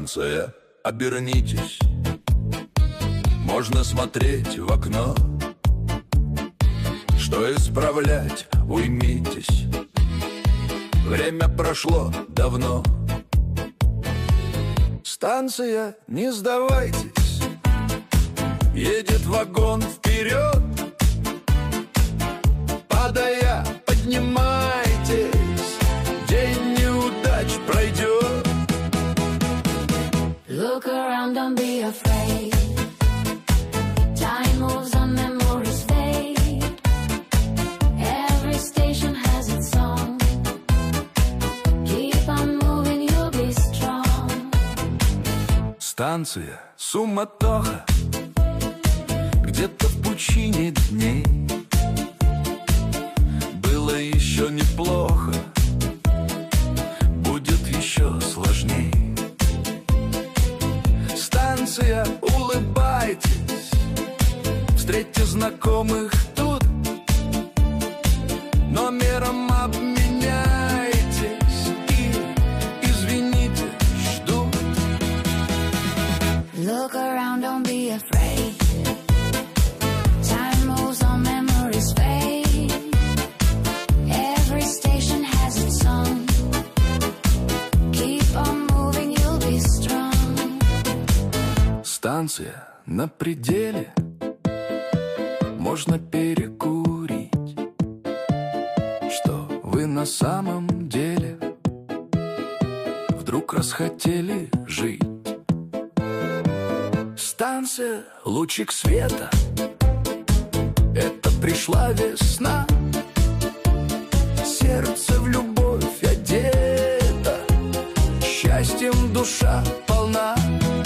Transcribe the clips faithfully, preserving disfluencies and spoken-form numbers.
станция, обернитесь. Можно смотреть в окно. Что исправлять, уймитесь. Время прошло давно. Станция, не сдавайтесь. Едет вагон вперед. Падая, поднимайтесь. День неудач пройдет. Look around, don't be afraid. Time moves on, memories fade. Every station has its song. Keep on moving, you'll be strong. Станция, суматоха. Где-то в пучине дней. Было еще неплохо. Будет еще сложней. Станция, улыбайтесь. Встретьте знакомых тут. Номером обменяйтесь. И, извините, жду. Look around, don't be afraid. Time moves on, memories fade. Every station has its song. Keep on moving, you'll be strong. Станция на пределе. Можно перекурить. Что вы на самом деле вдруг расхотели жить? Станция, лучик света. Это пришла весна. Сердце в любовь одето. Счастьем душа полна.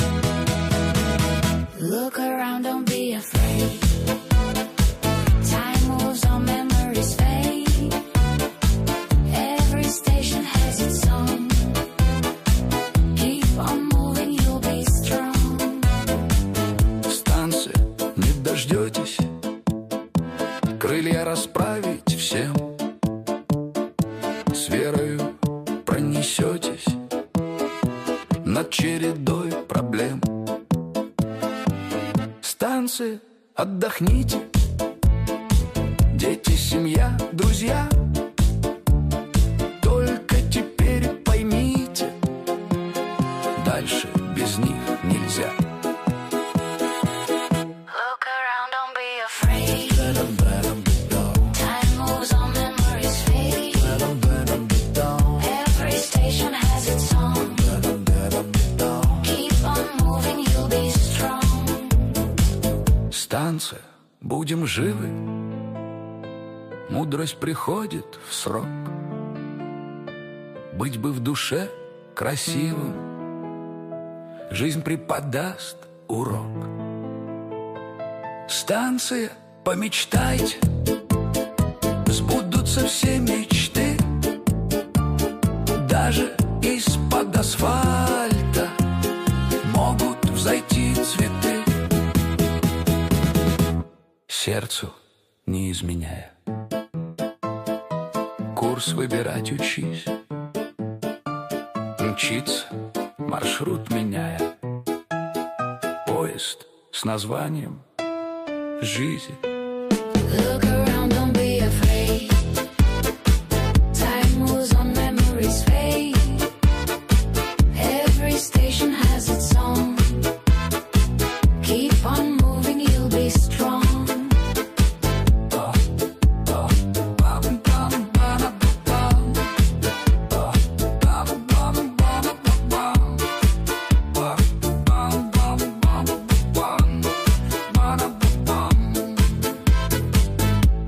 Look around, don't be afraid. Time moves on, memories fade. Every station has its song. Keep on moving, you'll be strong. Станция, не дождетесь. Крылья расправить всем. С верою пронесетесь над чередой проблем. Станция, отдохните. Дети, семья, друзья. Только теперь поймите, дальше без них нельзя. Look around, don't be afraid. Time moves on, memories fade. Every station has its song. Keep on moving, you'll be strong. Станция, будем живы. Мудрость приходит в срок. Быть бы в душе красивым. Жизнь преподаст урок. Станция, помечтайте. Сбудутся все мечты. Даже из-под асфальта могут взойти цветы. Сердцу не изменяя. Курс выбирать учись. Мчиться, маршрут меняя. Поезд с названием «Жизнь». Look around, don't be afraid. Time moves on, memories fade. Every station has its song. Keep on moving, you'll be strong.